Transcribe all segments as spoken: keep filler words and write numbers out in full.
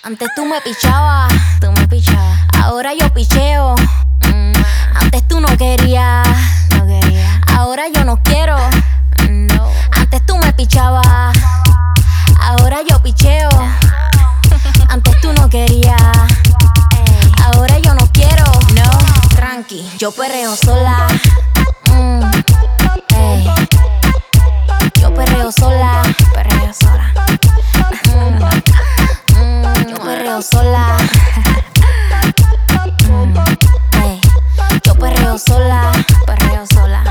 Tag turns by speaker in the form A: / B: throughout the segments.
A: Antes tú me pichabas, tú me pichabas. Ahora yo picheo. Mm. Antes tú no querías, no quería. Ahora yo no quiero. No. Antes tú me pichabas. Ahora yo picheo. Antes tú no querías. Ey. Ahora yo no quiero. No. Tranqui, yo perreo sola. Mm. Ey. Yo perreo sola. Perreo sola. Mm. Mm. Yo perreo sola. Mm. Ey. Yo perreo sola. Perreo sola.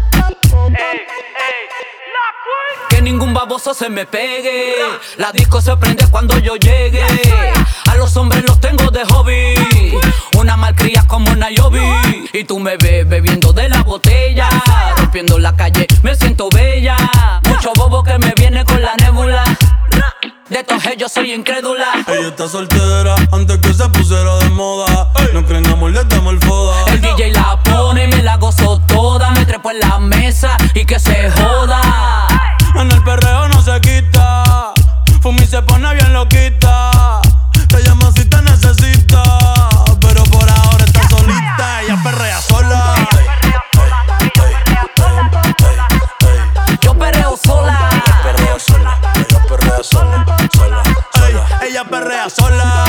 B: Que ningún baboso se me pegue. La disco se prende cuando yo llegue. A los hombres los tengo de hobby. Una malcria como una Yobi. Y tú me ves bebiendo de la botella. Rompiendo la calle, me siento bella. Mucho bobo que me viene con la nébula. De todos ellos soy incrédula.
C: Ella está soltera antes que se pusiera de moda. No creen amor, le damos el foda.
B: El D J la pone y me la gozo toda. Me trepo en la mesa y que se joda.
C: En el perreo no se quita. Fumi se pone bien loquita. Te llama si te necesita. Pero por ahora está solita. Ella perrea sola.
B: Yo perreo sola.
C: Ella perrea sola. Ella perrea sola. Sola, sola. Ella perrea sola.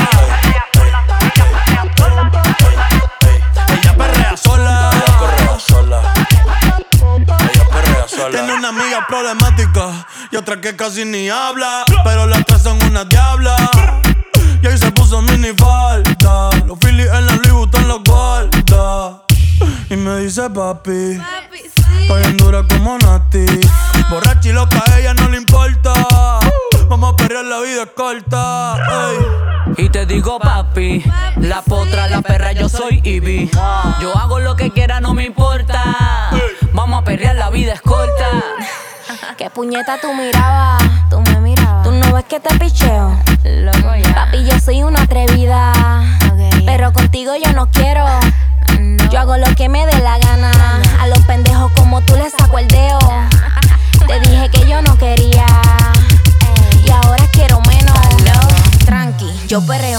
C: Ella perrea sola. Ella perrea sola. Ella perrea sola. Tiene una amiga problemática y otra que casi ni habla, pero las tres son una diabla. Y ahí se puso mini falda. Los Phillies en la Louis Vuitton los guarda. Y me dice papi,
A: Papi, sí.
C: estoy bien dura como Nati. Borracha y loca, a ella no le importa. Vamos a perrear, la vida es corta. Ey.
B: Y te digo papi, la potra, la perra, yo soy Ivy. Yo hago lo que quiera, no me importa. Vamos a perrear, la vida es corta.
A: ¿Qué puñeta tú mirabas? Tú me mirabas. ¿Tú no ves que te picheo?
D: Loco ya.
A: Papi, yo soy una atrevida.
D: Okay.
A: Pero contigo yo no quiero.
D: No.
A: Yo hago lo que me dé la gana. A los pendejos como tú les saco el dedo. Te dije que yo no quería. Y ahora quiero menos. Tranqui, yo perreo